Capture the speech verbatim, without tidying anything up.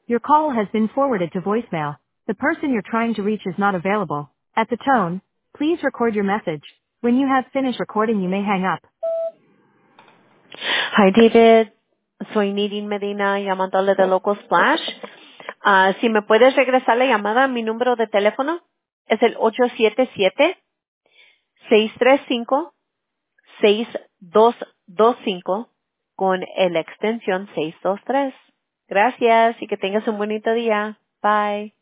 Your call has been forwarded to voicemail. The person you're trying to reach is not available. At the tone, please record your message. When you have finished recording, you may hang up. Hi, David. Soy Nidin Medina llamándole de Local Splash. Ah, si me puedes regresar la llamada, mi número de teléfono es el ocho siete siete, seis tres cinco, seis dos dos cinco con la extensión seiscientos veintitrés. Gracias y que tengas un bonito día. Bye.